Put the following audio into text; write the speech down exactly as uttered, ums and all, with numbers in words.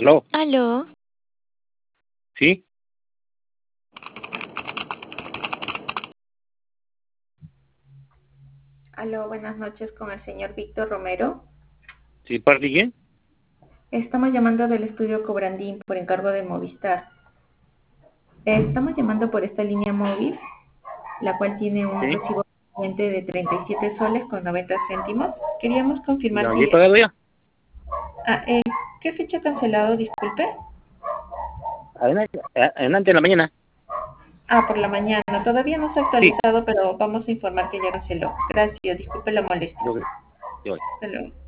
¿Aló? ¿Aló? ¿Sí? Aló, buenas noches con el señor Víctor Romero. ¿Sí, parte de quién? Estamos llamando del estudio Cobrandín por encargo de Movistar. Estamos llamando por esta línea móvil, la cual tiene un Sí. recibo pendiente de treinta y siete soles con noventa céntimos. Queríamos confirmar ¿Ya si... he pagado ya? Ah, eh, ¿qué fecha ha cancelado? Disculpe. Adelante, a- adelante en la mañana. Ah, por la mañana. Todavía no se ha Sí. actualizado, pero vamos a informar que ya canceló. Gracias, disculpe la molestia. Yo, yo. Hasta luego.